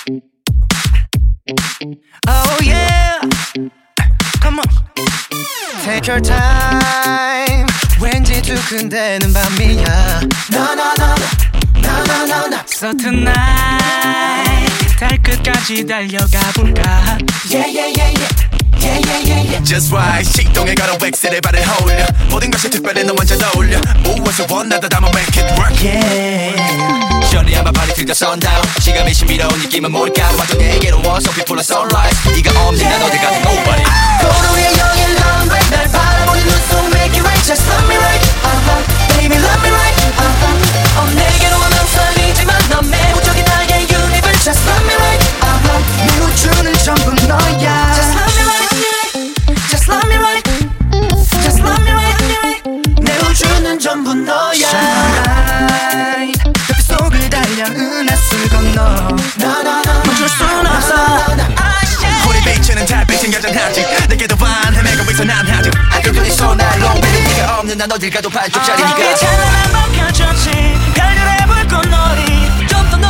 Oh yeah, come on. Take your time. 왠지 두근대는 밤이야. No no no no no no no. So tonight 달 끝까지 달려가 볼까. Yeah yeah yeah yeah. Yeah, yeah, yeah, yeah. Just right 식동에 걸어 웩스를 발을 홀려 모든 것이 특별해 너 먼저 떠올려 무엇을 원하다 담아 make it work yeah. 시원해 한 발이 들려 sundown 시간이 신비로운 느낌은 뭘까 완전 내게로 와서 people are sunrise 네가 없는 난 어디 가든 nobody 고도의 영일 love right 날 바라보는 눈속 make it right just love me right baby love me right 내게로 넌 설리지만 넌 매우적인 나의 universe just love me right 내 우주는 전부 너야 just love me right just love me right just love me right 내 우주는 전부 너야 Shine 별빛 속을 달려 은하수를 건너 멈출 순 없어 우리 빛은 달빛은 여전하지 내게도 반 헤매고 있어 난 아직 아껴둔 손날 long baby 네가 없는 난 어딜 가도 반쪽짜리니까 빛 하나만 밝혀줬지 별들의 불꽃놀이 좀 더